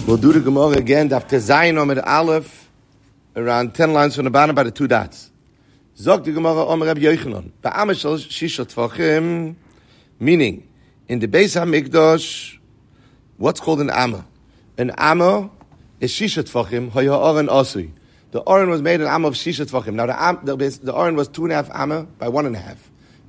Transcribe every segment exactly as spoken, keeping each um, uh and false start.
We'll do the Gemara again, Daf Tezayin Omer Aleph, around ten lines from the bottom by the two dots. Zog the Gemara Omer Reb Yochanan, Ba'amashal Shisha Tvachim, meaning, in the Beis HaMikdash, what's called an Amma? An Amma is Shisha Tvachim, Hoya Oren Osui. The Oren was made an Amma of Shisha Tvachim. Now the, Am, the, the Oren was two and a half Amma by one and a half.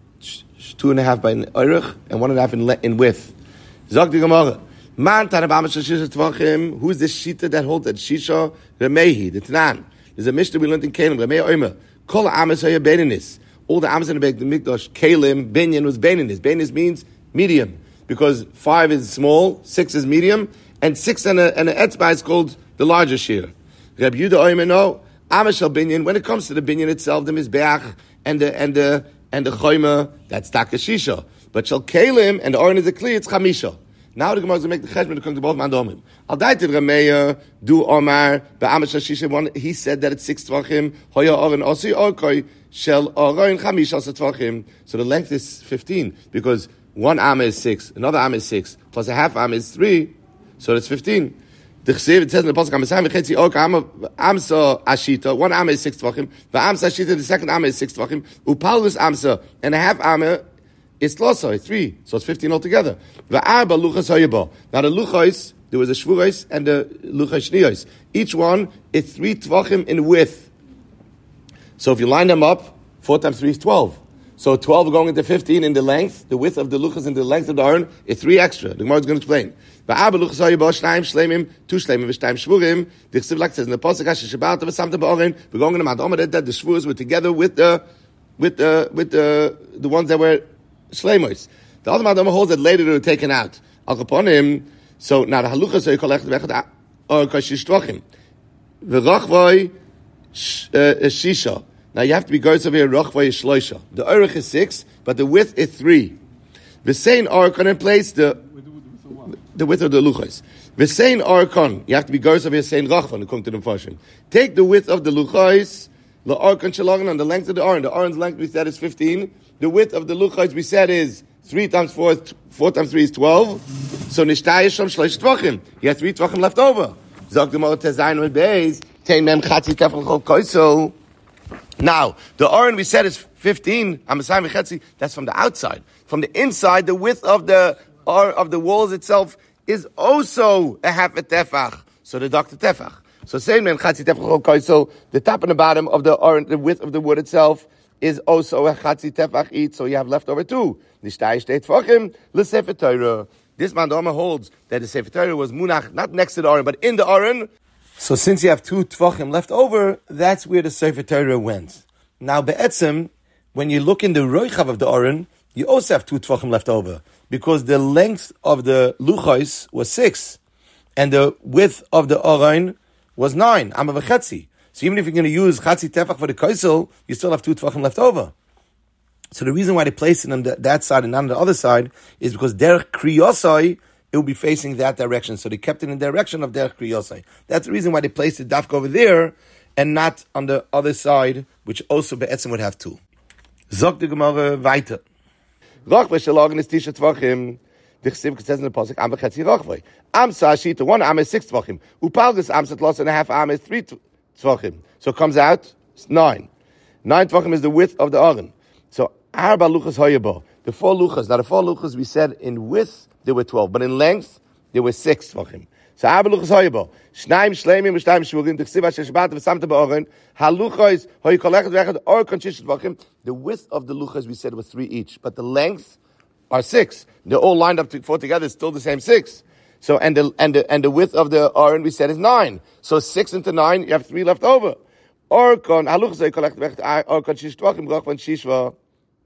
Two and a half by an Oirich, and one and a half in, in width. Zog the Gemara, Man Tanabama Shisha Tvachim, who is this Shita that holds that Shisha? Remehi, the Tanan. There's a Mishnah we learned in Kalim, Remei Oimer. Kol Amas Hoya Beininis. All the Amas in the Mikdash, Kalim, Binyan was Beininis. Beininis means medium, because five is small, six is medium, and six and a, and an etzbah is called the larger shear. Reb Yehuda Oimer, no, Amas Shal Binyan, when it comes to the Binyan itself, the Mizbeach, and the, and the, and the Choyma, that's Taka Shisha. But Shal Kalim, and the Oren is a Kli, it's Chamisha. Now the Gemara is going to make the cheshbon to come to both mandomim. Al daited Rameya do Omar be'amash hashisha one. He said that it's six tvachim. Hoya oren osi orkoi shel oren chamisha tvachim. So the length is fifteen because one amma is six, another amma is six, plus a half amma is three, so it's fifteen. The chsev it says in the pasuk Amasayim v'chetzi orka amma amsa ashita. One amma is six tvachim. The amsa ashita, the second amma is six tvachim. Upalus amsa and a half amma. It's losa, it's three, so it's fifteen altogether. Now the luchos, there was a shvuros and the luchos shniyos. Each one is three tvachim in width. So if you line them up, four times three is twelve. So twelve going into fifteen in the length, the width of the luchos and the length of the aron is three extra. The Gemara is going to explain. Va'arba luchos hayabo shnaim shleimim, two shleimim v'shnaim shvurim. The chsiv like says in the pasuk Hashem Shabbat v'samta ba'aron. We're going to the Mount that the shvuros were together with the with the with the the ones that were Shleimos. The other Madama holds that later they were taken out. Al Kaponim. So now the halucha so you collect the vechad or kashish tvachim. V'rachvay shisha. Now you have to be goes over here. Rachvay shloisha. The orich is six, but the width is three. V'sein orkon in place the the width of the luchos. V'sein orkon. You have to be goes over here. Sein rachvan according to the Mepharshim. Take the width of the luchos. The orkon shalong on the length of the oren. The oren's length we said is fifteen. The width of the luchos we said is three times four, four times three is twelve. So nishtay shom shlosh tvachim. He has three tvachim left over. Zog the Gemara tezayin with beis tein mem chatzi tefel chol koisel. Now the oren we said is fifteen. Amasayim v'chetzi. That's from the outside. From the inside, the width of the or of the walls itself is also a half a tefach. So the doctor tefach. So same mem chatzi tefel chol koisel. The top and the bottom of the oren, the width of the wood itself is also a chatzi tefach each, so you have left over two. Nishtay shtei tvachim l'sefer Torah. This mandama holds that the sefer Torah was munach not next to the aron, but in the aron. So since you have two tvachim left over, that's where the sefer Torah went. Now be'etzem, when you look in the roichav of the aron, you also have two tvachim left over because the length of the luchos was six, and the width of the aron was nine. Amma v'chetzi. So even if you're going to use chatzi tefach for the kaisel, you still have two tvachim left over. So the reason why they placed it on the, that side and not on the other side is because derech kriyosai, it will be facing that direction. So they kept it in the direction of derech kriyosai. That's the reason why they placed it dafka over there and not on the other side, which also be'etzem would have two. Zog the Gemara weiter. Rachvay shalagen is tisha tvachim. The chsiv says in the pasuk am b'chetzi rachvay. Am sa'ashita, one am is six tvachim. Upalgus am satlos and a half am is three tvachim. Tvachim. So it comes out nine. Nine tvachim is the width of the aron. So arba luchas hayaba. The four luchas. Now the four luchas we said in width there were twelve, but in length there were six tvachim. So arba luchas hayaba. Shnaim shleimim v'shnaim shvurim. The chsiv Hashem Shabbat v'samta ba'aron. Haluchas hoy kollechet v'echad or conshish tvachim. The width of the luchas we said was three each, but the length are six. They're all lined up to four together. It's still the same six. So and the and the and the width of the aron we said is nine. So six into nine, you have three left over. Orkon haluchzei collect orkon shish tvachim rachvan shishva.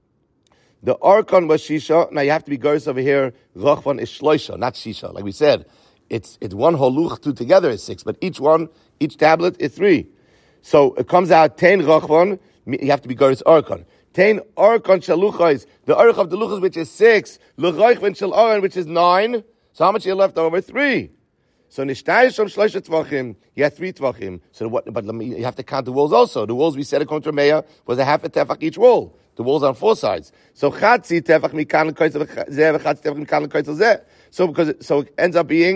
The orkon was shisha. Now you have to be goes over here. Rachvan is shloisha, not shisha. Like we said, it's it's one whole luch. Two together is six, but each one, each tablet is three. So it comes out ten rachvan. You have to be goes orkon. Ten orkon shaluchos. The orch of the luchos which is six. L'rachvan shel aron which is nine. So how much you left over? Three. So nishtay shom shloisha tvachim. You have three tvachim. So what? But you have to count the walls also. The walls we said according to Meir was a half a tefach each wall. The walls are on four sides. So chatzi tefach mikan l'koitzel zeh v'chatzi tefach mikan l'koitzel zeh. So because it, so it ends up being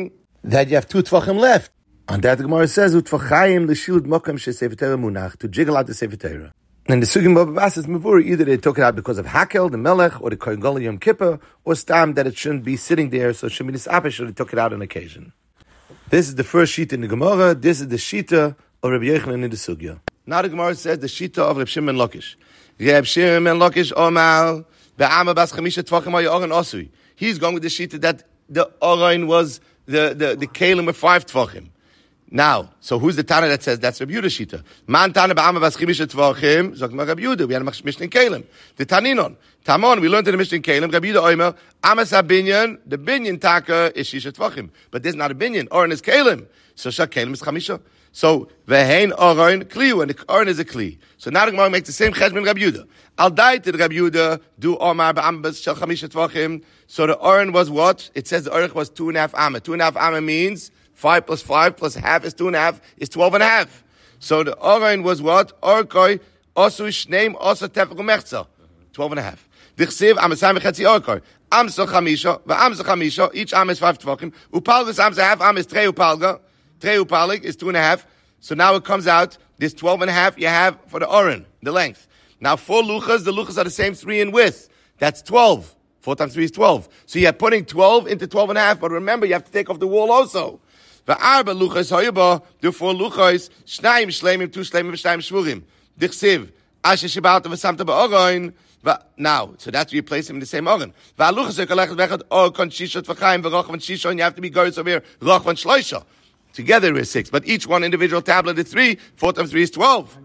that you have two tvachim left. On that, the Gemara says, "Utvachayim l'shilud mokam she'sefer Torah munach," to jiggle out the sefer Torah. And the sugim of Abbas Mavur, either they took it out because of Hakel, the Melech, or the Kohen Gadol Yom Kippur, or Stam that it shouldn't be sitting there, so Sheminis Apeh should have took it out on occasion. This is the first shita in the Gemara. This is the shita of Rabbi Yochanan in the sugya. Now the Gemara says the shita of Reb Shimon Lakish. Reb Shimon Lakish Omar be'ama bas chamisha tvachim ha'yoren osui. He's going with the shita that the Oren was the the the kelim with five tvachim. Now, so who's the Tana that says that's Rabbi Yehuda shita? Man Tana ba'ama bas chamisha tvachim. Zok ma Rabbi Yehuda. We had a Mishnah kelim. The Taninon. Tamon. We learned in the Mishnah kelim. Rabbi Yehuda Omer amas habinyan. The binyan taka is shisha tvachim, but there's not a binyan. Oren is kelim. So shak kelim is chamisha. So vehein oren kli, and the oren is a kli. So now the Gemara makes the same cheshbon Rabbi Yehuda. Al dai did Rabbi Yehuda do omar ba'am bas shel chamisha tvachim. So the oren was what? It says the orech was two and a half amma. Two and a half amma means five plus five plus half is two and a half is twelve and a half. So the oren was what? Orkoi osu shneim osu tefach umechza. Twelve and a half. Dichsiv amasai mechetzi orkoi. Amsa chamisha ve'amsa chamisha. Each amma is five tvachim. Upalgas amsa half amma is trei upalga. Trei upalig is two and a half. So now it comes out, this twelve and a half you have for the oren, the length. Now four luchas, the luchas are the same three in width. That's twelve. Four times three is twelve. So you're putting twelve into twelve and a half, but remember, you have to take off the wall also. V'arba luchas hoyaba, the four luchas, shnaim shleimim, two shleimim, v'shnaim shvurim. Dichsiv, asher shibalta v'samta ba'oron. Now, so that's where you place him in the same oren. V'aluchas yokalechad v'echad, or kon shishot v'chaim, v'rochvan shisha, and you have to be goyos over here, rochvan shloisha. Together is six, but each one individual tablet is three. Four times three is twelve.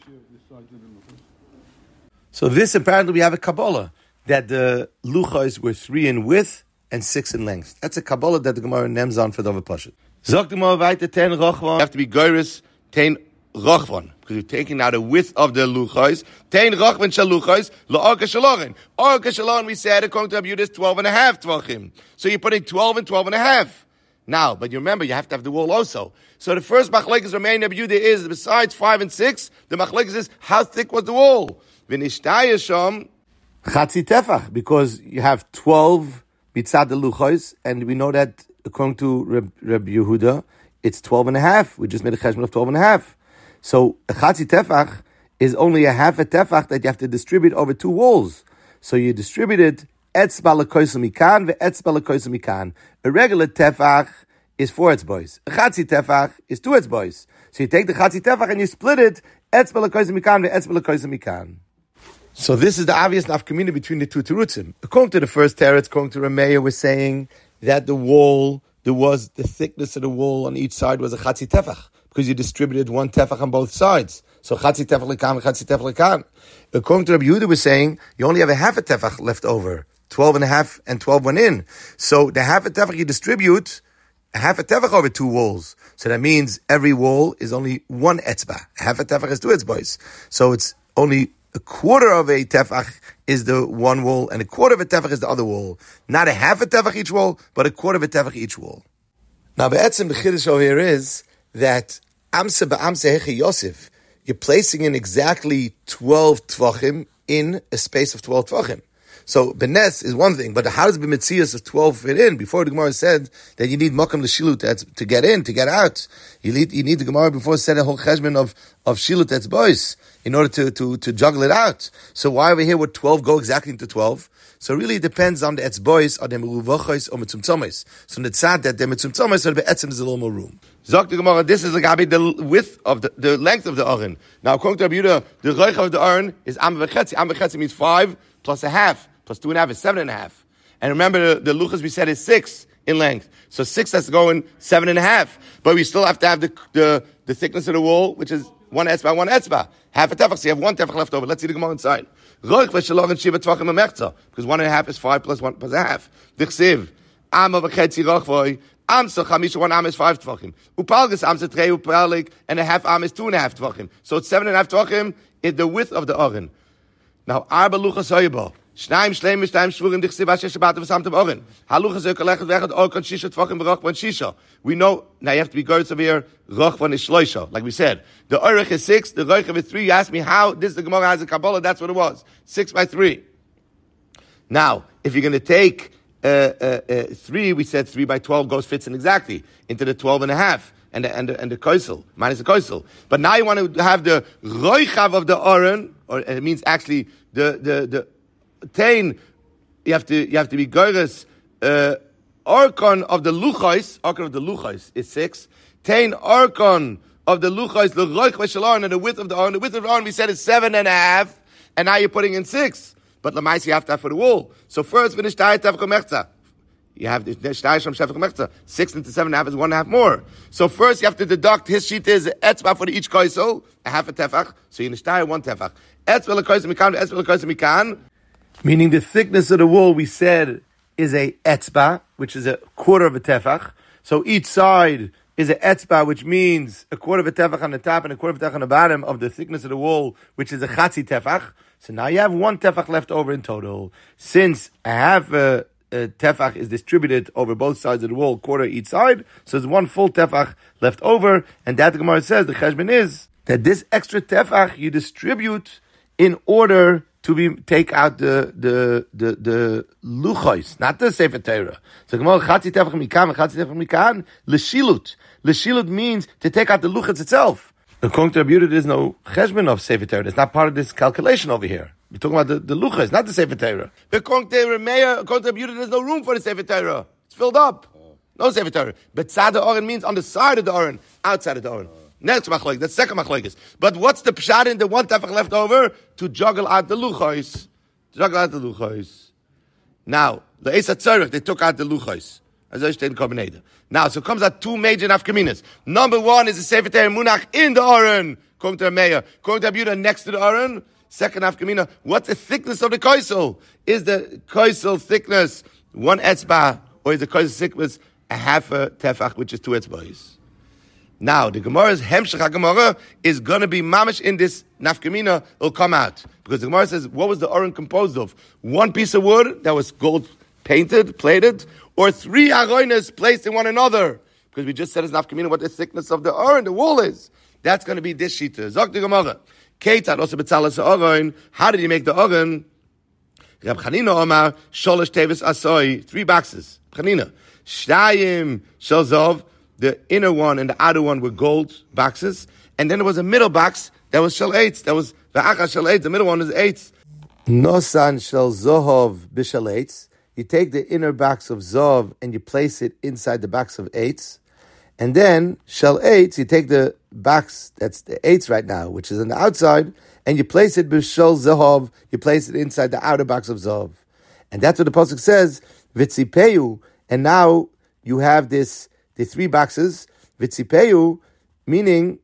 So this apparently we have a Kabbalah that the luchos were three in width and six in length. That's a Kabbalah that the Gemara names on for the Pashut. Zok the Gemara weiter ten rochvan. You have to be goyres ten rochvan because you're taking out the width of the luchos. Ten rochvan shel luchos la'orka shalorin. Orka shalorin we said according to Rabbi Yehuda is twelve and a half tvachim. So you're putting twelve and twelve and a half. Now, but you remember, you have to have the wall also. So the first machlekes remaining Rabbi Yehuda is, besides five and six, the machlekes is, how thick was the wall? V'nishtayasham chatzi tefach, because you have twelve bitzad the luchos, and we know that according to Reb, Reb Yehuda, it's twelve and a half. We just made a cheshbon of twelve and a half. So a chatzi tefach is only a half a tefach that you have to distribute over two walls. So you distribute it etzba lekoisem mikan ve'etzba lekoisem mikan. A regular tefach is four etzbois. A chatzi tefach is two etzbois. So you take the chatzi tefach and you split it etzba lekoisem mikan ve'etzba lekoisem mikan. So this is the obvious nafkamina between the two terutzim. According to the first teretz, according to Rameya, we're saying that the wall, there was the thickness of the wall on each side was a chatzi tefach because you distributed one tefach on both sides. So chatzi tefach lekan, chatzi tefach lekan. According to Rabbi Yehuda, we're saying you only have a half a tefach left over. Twelve and a half and twelve went in. So the half a tefach you distribute half a tefach over two walls. So that means every wall is only one etzba. Half a tefach is two etzbos. So it's only a quarter of a tefach is the one wall, and a quarter of a tefach is the other wall. Not a half a tefach each wall, but a quarter of a tefach each wall. Now, be'etzim, the chiddush over here is that amsa ba'amsa hechi Yosef, you're placing in exactly twelve tvachim in a space of twelve tvachim. So benes is one thing, but how does b'metzias of twelve fit in? Before the Gemara said that you need makam l'shilut to get in, to get out. You need you need the Gemara before said a whole cheshbon of of shilut etzbois in order to to to juggle it out. So why over here would twelve go exactly into twelve? So really it depends on the etzbois, or the meruvachos, or mitzumtzomos. So the tzad that the mitzumtzomos, so the be'etzim is a little more room. Zok the Gemara, this is like the width of the, the length of the aron. Now according to Rabbi Yehuda, the roich of the aron is am v'chetzi. Am v'chetzi means five plus a half. Plus two and a half is seven and a half. And remember, the, the luchas we said is six in length. So six has to go in seven and a half. But we still have to have the the, the thickness of the wall, which is one etzba, one etzba. Half a tefach, so you have one tefach left over. Let's see the Gemara inside. Because one and a half is five plus one plus a half. Dichsiv. Am of a chetzi rochvoi. Am so chamisha, one am is five tvachim. Upalgas am se trei upalig, and a half am is two and a half tvachim. So it's seven and a half tvachim is the width of the aron. Now, arba luchas hoyba. Shnaim shleim shnaim shvurim dichsiv asher shabbat v'samtem oren. Haluchas yokalechad v'echad orkon shisha tvachim v'rochvan shisha. We know now you have to be goyos over here. Rochvan is shloisha, like we said. The orech is six, the roichav is three. You asked me how this the Gemara has a Kabbalah. That's what it was, six by three. Now, if you're going to take uh, uh, uh, three, we said three by twelve goes fits in exactly into the twelve and a half. And the, and the, and the koisel, minus the koisel. But now you want to have the roichav of the oren, or it means actually the, the, the, tain, you have to, you have to be goyres, uh, orkon of the luchos, orkon of the luchos is six. Tain orkon of the luchos, the roich v'shalon, and the width of the oren. The width of the oren we said is seven and a half, and now you're putting in six. But lamais you have to have for the wall. So first finish tayet tavko mechza. You have the shtayis from shefach mechza. Six into seven and a half is one and a half more. So first you have to deduct, his sheet is etzba for each koisel, a half a tefach. So you nishtayah one tefach. Etzba lekoisel mikan, etzba lekoisel mikan. Meaning the thickness of the wall we said is a etzba, which is a quarter of a tefach. So each side is a etzba, which means a quarter of a tefach on the top and a quarter of a tefach on the bottom of the thickness of the wall, which is a chatzi tefach. So now you have one tefach left over in total. Since a half a Uh, tefach is distributed over both sides of the wall, quarter each side, so there's one full tefach left over, and that the Gemara says, the cheshbon is, that this extra tefach you distribute in order to be take out the the the the luchos, not the sefer Torah. So Gemara chatzi tefach mikan, chatzi tefach mikan, leshilut. Leshilut means to take out the luchos itself. According to Rabbi Yehuda, there's no cheshbon of sefer Torah. It's not part of this calculation over here. We're talking about the, the luchas, not the sefer Torah. According to Rameya, according to Rabbi Yehuda, there's no room for the sefer Torah. It's filled up. No sefer Torah. But tzad oren means on the side of the oren, outside of the oren. Next machlokes, that's second machlokes. But what's the pshat in the one tefach left over? To juggle out the luchos. To juggle out the luchos. Now, the Eisa Tzorech, they took out the luchos. Now, so it comes out two major nafkaminas. Number one is the sefer Torah munach in the oren. According to Rameya. According to Rabbi Yehuda, next to the oren. Second nafkamina, what's the thickness of the koisel? Is the koisel thickness one etzba, or is the koisel thickness a half a tefach, which is two etzbahs? Now, the Gemara's hemshech Gemara is going to be mamish in this nafkamina, it'll come out. Because the Gemara says, what was the oren composed of? One piece of wood that was gold painted, plated, or three aroinas placed in one another? Because we just said it's nafkamina what the thickness of the oren, the wall is. That's going to be this shita. Zok the Gemara. Keitzad also betzalas oren. How did he make the oren? Reb Chanina Omar sholosh tevis asoi, three boxes. Chanina shtayim shel zov. The inner one and the outer one were gold boxes, and then there was a middle box that was shel eitz. That was va'achas shel eitz. The middle one is eitz. Nosan shel zohov b'shel eitz. You take the inner box of zov and you place it inside the box of eitz. And then, shel eitz, you take the box, that's the eitz right now, which is on the outside, and you place it b'shel zehov, you place it inside the outer box of zov. And that's what the pasuk says, vitzipeyu, and now you have this, the three boxes, vitzipeyu, meaning,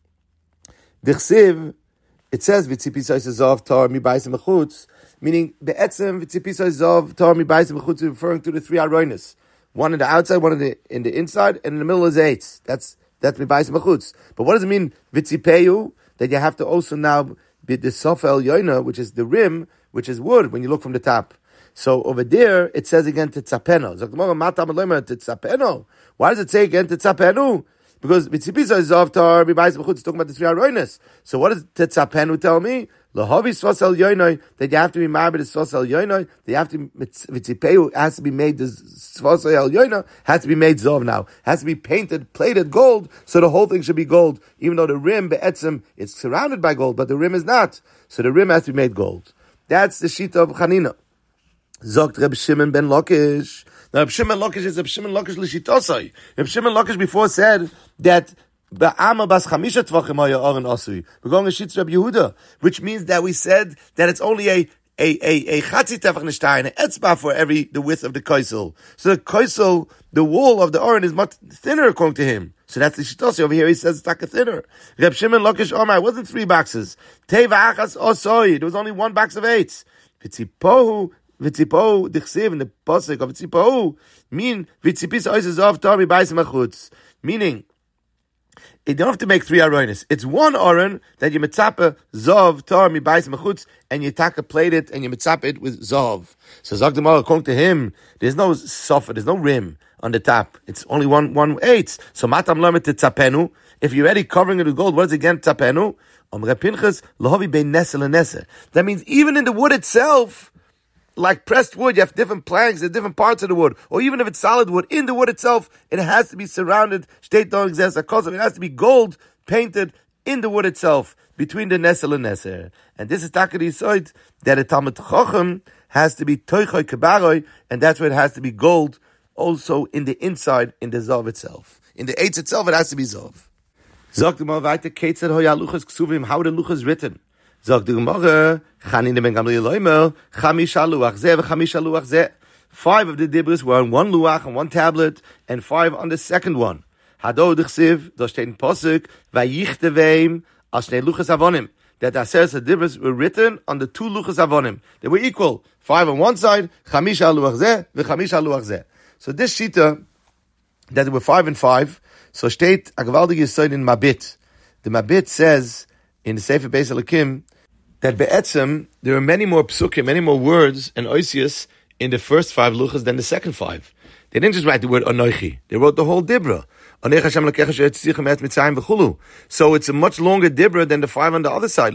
dichsiv, it says, vitzipisoi zov, tar mi baisim mechutz, meaning, be'etzem, vitzipisoi zov, tar mi baisim mechutz, referring to the three aroinas. One in the outside, one in the in the inside, and in the middle is eitz. That's that's mibais mechutz. But what does it mean vitzipeyu? That you have to also now be the sofel yoina, which is the rim, which is wood when you look from the top. So over there it says again titzapeno. Titzapeno. Why does it say again titzapenu? Because vitzipisa is oftar mibais mechutz talking about the three aroinas. So what does titzapenu tell me? Lahavi svasel yoinoi, that you have to be married to svasel yoinoi, that you have to, vitzipeyu has to be made, the svasel yoinoi has to be made zov now, has to be painted, plated gold, so the whole thing should be gold, even though the rim, be'etzim, it's surrounded by gold, but the rim is not, so the rim has to be made gold. That's the shita of Chanina. Zogt Reb Shimon ben Lakish. Now Reb Shimon Lakish is Reb Shimon Lakish l'shitosai. Reb Shimon Lakish before said that Ba'ama bas chamisha tvachim haya oren asui. We're going to shitz Rabbi Yehuda, which means that we said that it's only a a a a chatzi tefach nishtayin, an etzba for every the width of the koisel. So the koisel, the wall of the oren is much thinner according to him. So that's the shitosi over here. He says it's like a thinner. Reb Shimon Lakish Omar, it wasn't three boxes. Teva achas osoi. There was only one box of eight. Vitzipohu. Vitzipohu dichsiv in the pasuk of vitzipohu mean vitzipis oises of tami bais machutz, meaning you don't have to make three aroinis. It's one aron that you mitzapa zov tar mi bais mechutz, and you taka plate it and you mitzapa it with zov. So Zog Gemara, according to him, there's no sofa, there's no rim on the top. It's only one one eighth. So matam lamet tzapenu. If you're already covering it with gold, what is again tzapenu? Omre Pinchas lahavi bein nese lenese. That means even in the wood itself, like pressed wood, you have different planks and different parts of the wood, or even if it's solid wood, in the wood itself, it has to be surrounded, it has to be gold painted in the wood itself, between the nesel and neser. And this is Takari Soid, that a Talmud Chochem has to be toichoy kabaroi, and that's why it has to be gold, also in the inside, in the Zov itself. In the Eitz itself, it has to be Zov. Zog the Gemara weiter, Ketzad hoya luchas ksuvim, how the luchas written. Zog the Gemara, Chanine ben Gamliel loimer, Chamisha luach zeh, v'chamisha luach zeh. Five of the dibros were on one luach, on one tablet, and five on the second one. Hado d'chsiv, do steht in Posuk, vayichtaveim, al shnei luchas avonim. That the Aseret HaDibros were written on the two luchas avonim. They were equal. Five on one side, Chamisha luach zeh, v'chamisha luach zeh. So this shita, that there were five and five, so steht a gewaldige Yesod in Mabit. The Mabit says in the Sefer Beis Elokim that be'etzem there are many more psukim, many more words and oisius in the first five luchas than the second five. They didn't just write the word Anoichi; they wrote the whole dibra. So it's a much longer dibra than the five on the other side.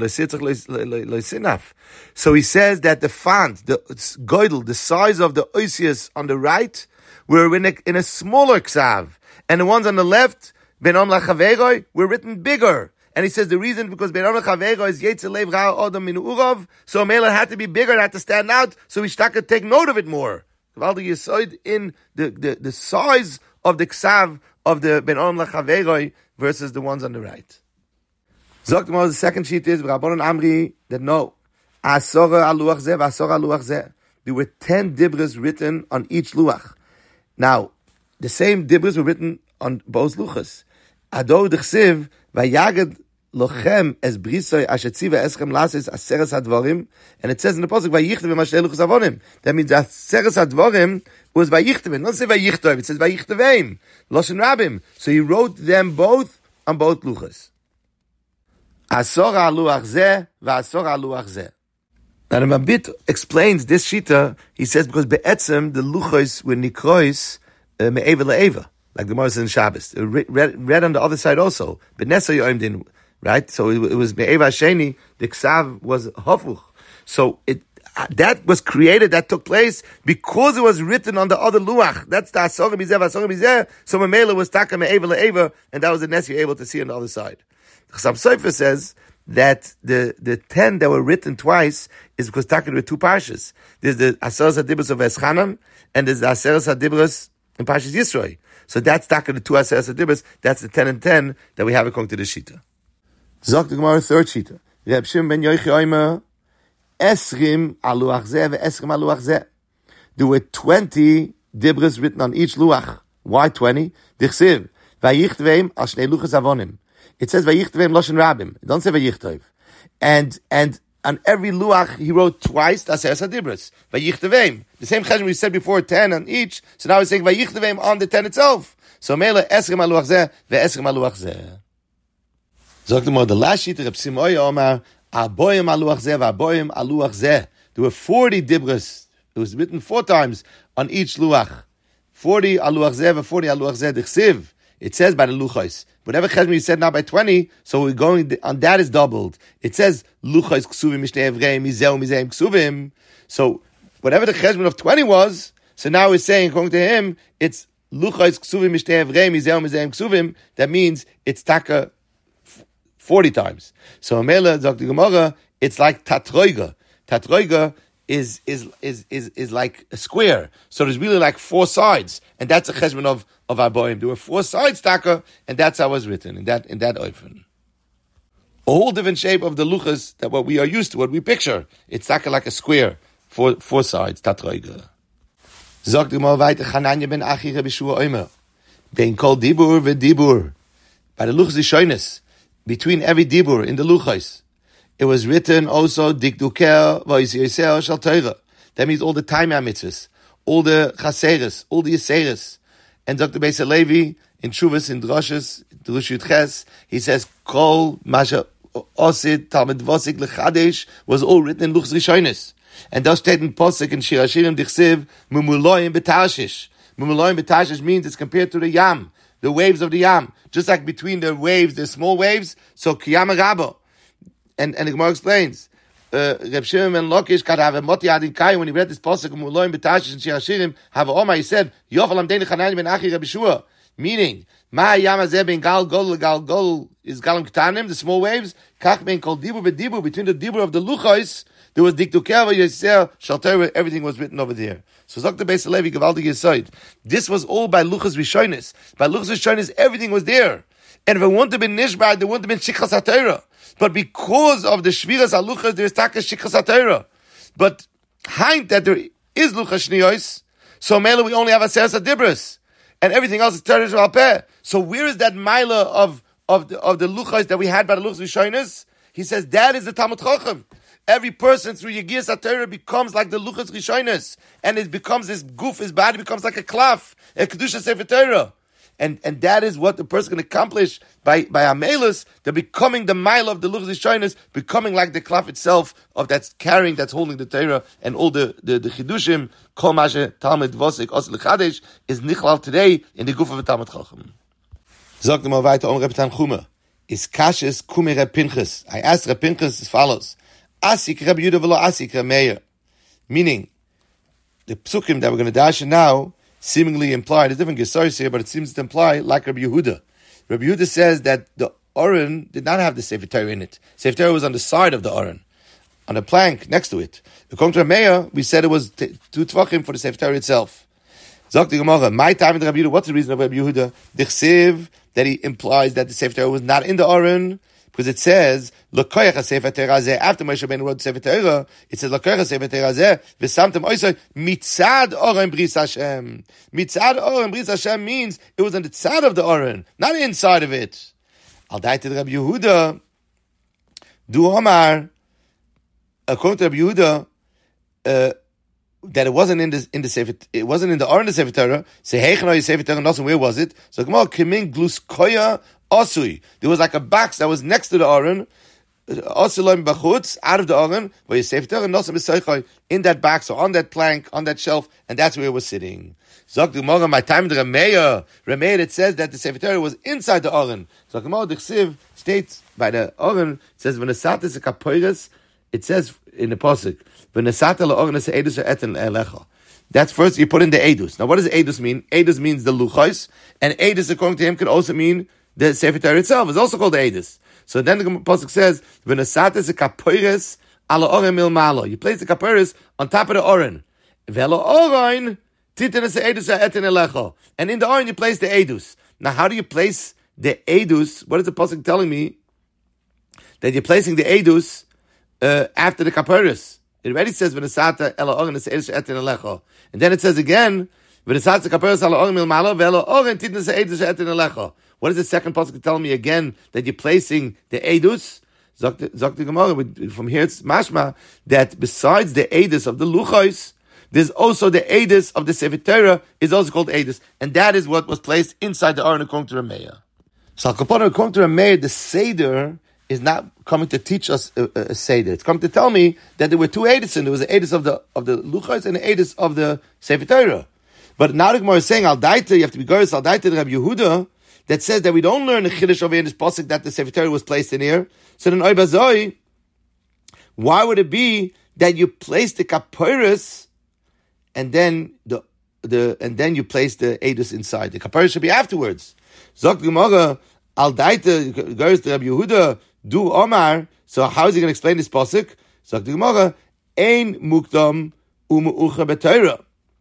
So he says that the font, the goydel, the size of the oisius on the right, were in a, in a smaller ksav. And the ones on the left, Ben Om Lachaveroi, were written bigger. And he says the reason because Ben Om Lachaveroi is Yetzelev Ra Odom Min Urov, so Mela had to be bigger, it had to stand out, so we stuck to take note of it more. Gewaldig Yesod in the, the, the size of the ksav of the Ben Om Lachaveroi versus the ones on the right. Zogt Mo, the second sheet is Rabbanon Amri that no, Asora Aluach Zeh, Asora Aluach Zeh. There were ten dibras written on each luach. Now, the same dibras were written on both luchas. Ado d'chsiv vayaged lochem es brisoi ashetziva eschem lasis aseres hadvarim, and it says in the pasuk vayichtem v'mashnei luchas avonim. That means that aseres hadvarim was vayichtem. Not say vayichtov, it says vayichtevim loshen rabim. So he wrote them both on both luchas. Asora luach zeh v'asora luach zeh. Now the Mabit explains this shita. He says because be'etzem the luchos were nikrois me'eva le'eva, like the Gemara says in Shabbos. Read, read on the other side also. B'nesa yoim din, right? So it, it was me'eva sheni. The ksav was hafuch. So it that was created, that took place because it was written on the other luach. That's the asora mizeh v'asora mizeh. So Mamela was taka me'eva le'eva, and that was the nes you're able to see on the other side. Chassam Sofer says that the, the ten that were written twice is because talking with two parshas. There's the Aseres HaDibros of Eschanam, and there's the Aseres HaDibros in Parshas Yisroi. So that's talking the two Aseres HaDibros, that's the ten and ten that we have according to the Shita. Zok the Gemara, third Shita. Reb Shimon ben Yochi Oimer, Esrim aluach zeh ve'esrim aluach zeh. There were twenty dibros written on each luach. Why twenty? Dichsiv, vayichtveim al shnei luchas avonim. It says vayichtveim loshen rabim. It doesn't say vayichtveim. And, and, on every luach, he wrote twice the Aseres HaDibros. Vayichtveim. The same cheshbon we said before, ten on each. So now he's saying vayichtveim on the ten itself. So mele esrim aluach zeh ve'esrim aluach zeh. Zok the more, the last sheet, Reb Simoi Omar, Aboyim aluach zeh v'aboyim aluach zeh. There were forty dibros. It was written four times on each luach. Forty aluach zeh forty aluach zeh dichsiv. It says by the luchos. Whatever cheshbon you said now by twenty, so we're going on that is doubled. It says luchos ksuvim mishnei evreim mizeu mizeim ksuvim. So whatever the cheshbon of twenty was, so now we're saying according to him, it's luchos ksuvim mishnei evreim mizeu mizeim ksuvim. That means it's taka forty times. So Amela Doctor Gemara, it's like tatroiga. Tatroiga is is is is is like a square. So there's really like four sides, and that's a cheshbon of of Aboim. There were four sides taka, and that's how it was written in that in that oifen. A whole different shape of the luchas that what we are used to, what we picture. It's taka like a square, four four sides. Tatroiga. Sagt immer weiter. Chananya ben Achi Rabbi Shua Omer. Den kol dibur v'dibur. By the luchas ishonis, between every dibur in the luchas, it was written also dikdukel v'yisrael shal Torah. That means all the time mitzvahs, all the chaseres, all the yiseres. And Doctor Beis Halevi in Shuvas in Droshes, Drush Yudches, he says kol masha osid talmud vosik lechadesh was all written in luchas rishonis. And thus steht in posik in Shir Hashirim dichsiv mumuloyim b'tashish. Mumuloyim b'tashish means it's compared to the yam, the waves of the yam, just like between the waves, the small waves. So kiyam rabo. And and the Gemara explains uh, Reb Shimon ben Lakish got have a moti adin kai when he read this pasuk um loim betashish and shiashirim have Omar he said Yovel am deni Chanani ben Achi Reb Shua, meaning ma yama zeh ben gal gol gal gol is galam ketanim, the small waves kach ben kol dibu bedibu, between the dibu of the luchos there was diktukeva yisrael shalter, everything was written over there. So Zok the Beis Levi Gavaldig Yesod, this was all by luchos rishonis. By luchos rishonis everything was there, and if it wouldn't have been nishbar, there wouldn't have been shikhas haTorah. But because of the shviras haluchas, there is taka shikhas haTorah. But haint that there is luchas shniyos, so mele we only have a seres adibros, and everything else is teresh v'alpeh. So where is that mila of of the of the luchas that we had by the luchas rishonis? He says that is the Talmud Chacham. Every person through Yegiyas HaTorah becomes like the luchas rishonis, and it becomes this goof, his body becomes like a klaf, a kedusha sefer Torah. And and that is what the person can accomplish by by amelus. They're becoming the mile of the luchas rishonis, becoming like the klaf itself of that's carrying, that's holding the Torah and all the the, the chidushim. Kol mashe Talmud Vosik Os Lechadesh is nichlal today in the goof of the Talmud Chacham. Sagt mal weiter, Om Reb Tanchuma is kashes kume Reb Pinchas. I asked Reb Pinchas as follows: Asik Reb Yehuda v'lo Asik Reb Meir. Meaning, the psukim that we're going to dash now seemingly imply, there's different gesaris here, but it seems to imply like Rabbi Yehuda. Rabbi Yehuda says that the Oren did not have the Sefer Torah in it. Sefer Torah was on the side of the Oren, on a plank next to it. According to Rameya, we said it was t- two tvachim for the Sefer Torah itself. Zok the Gemara, my time in Rabbi Yehuda, what's the reason of Rabbi Yehuda? Dichsiv, that he implies that the Sefer Torah was not in the Oren, because it says, L'koyach ha-Sefer Torah zeh, after Moshe Rabbeinu wrote Sefer Torah, it says, L'koyach ha-Sefer Torah zeh, v'samtem oisoi, mitzad Oren bris Hashem. Mitzad Oren bris Hashem means it was on the tzad of the Oren, not inside of it. Al daite Rabbi Yehuda, du Omar, according to Rabbi Yehuda, uh, that it wasn't in the in the Sefer, it wasn't in the Oren of the Sefer Torah. Say heichno Sefer Torah, nothing. Where was it? So Gemara kimin glus koya osui. There was like a box that was next to the Oren, osiloim bachutz, out of the Oren, where Sefer Torah nothing b'seichoi, in that box or on that plank on that shelf, and that's where it was sitting. Zok the Gemara, my time the Rameya, Rameya, it says that the Sefer Torah was inside the Oren. So Gemara Dichsiv states by the Oren, it says when the sat is a kapoiris, it says in the pasuk, that's first you put in the edus. Now what does edus mean? Edus means the luchos, and edus according to him can also mean the Sefer Torah itself. It's also called edus. So then the pasuk says, "V'nesates kapoiris ala oren milmalo." You place the kapoiris on top of the oren. Velo oren titenes edus etin elecho, and in the oren you place the edus. Now how do you place the edus? What is the pasuk telling me? That you're placing the edus uh, after the kapoiris. It already says v'nesata ela oren eseidish etin elecho, and then it says again v'nesata kaperos ala oren milmalo ve'ela oren tidnes eidish etin elecho. What is the second pasuk telling me again that you're placing the edus? Zok the Gemara, from here it's mashma that besides the edus of the luchos, there's also the edus of the Sefer Torah is also called edus, and that is what was placed inside the oren according to Rameya. So according to Rameya, the seder is not coming to teach us a, a, a seder. It's coming to tell me that there were two edus, and there was an edus of the of the luchos and an edus of the Sefer Torah. But now the Gemara is saying al daita, you have to be goyis al daita Rabbi Yehuda, that says that we don't learn the chiddush over here in this pasuk that the Sefer Torah was placed in here. So then oy bazoi, why would it be that you place the kapoiris and then the the and then you place the edus inside? The kapoiris should be afterwards. Zok the Gemara al daita goyis to Rabbi Yehuda. Du Omar, so how is he going to explain this pasuk? So the Gemara, ein mukdam umuucha b'Torah.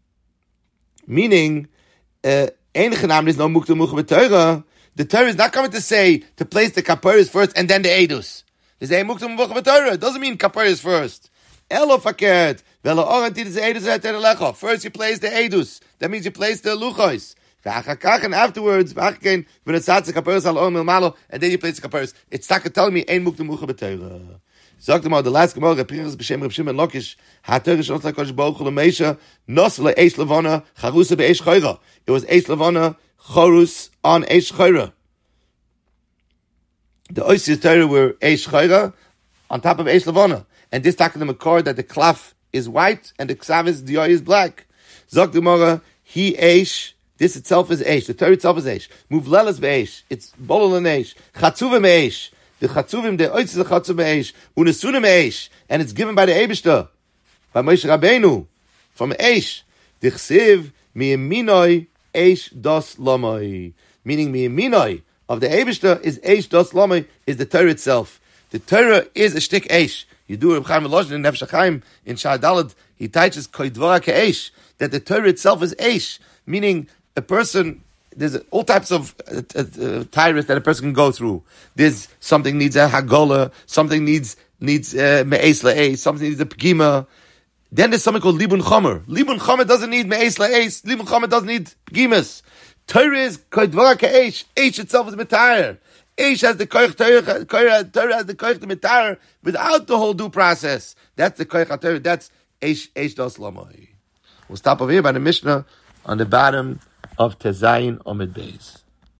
Meaning, ein chenam is no mukdam umuucha b'Torah. The Torah is not coming to say to place the kapoiris first and then the edus. There's ein mukdam umuucha b'Torah. It doesn't mean kapoiris first. Elo fakert velo oren tidis edus eter lecha. First you place the edus. That means you place the luchos. And afterwards, and then you place the kapoiris. It's taka telling me ein mukdam umuucha b'Torah. Sagt mal the last Gemara, Pinchas b'shem Reb Shimon Lakish, haTorah shnos laKodesh Baruch Hu l'Meisha, nos le'eish levana, charusa be'eish chayra. It was eish levana, charus on eish chayra. The oisys Torah were eish chayra on top of eish levana, and this taka the makor that the klaf is white and the ksavis diya is black. Sagt the Gemara, he eish. This itself is eish. The Torah itself is eish. Muvlelas be'eish. It's bolol and eish. Chatzuva me'eish. the chatzuvim, the oitz is the chatzuv me'esh, unesunim me'esh, and it's given by the Eibishter, by Moshe Rabbeinu, from Eish, the chsiv, mi'eminoi, Eish dos lomoi, meaning mi'eminoi, of the Eibishter is Eish dos lomoi, is the Torah itself. The Torah is a shtik Eish. You do Reb Chaim Volozhin in Nefesh HaChaim, in Shah Daled, he teaches koi dvora ke'Eish, that the Torah itself is Eish, meaning a person, there's all types of uh, uh, tyrants that a person can go through. There's something needs a hagola, something needs needs me'es la'es, something needs a pgima. Then there's something called libun chomer. Libun chomer doesn't need me'es la'es. Libun chomer doesn't need pgimas. Torah is koidvara ka'esh. Eish itself is mitayr. Eish has the koich Torah. Torah has the koich to mitayr without the whole due process. That's the koich Torah. That's eish eish dos lamoi. We'll stop over here by the Mishnah on the bottom of Tezayin Omid Beis.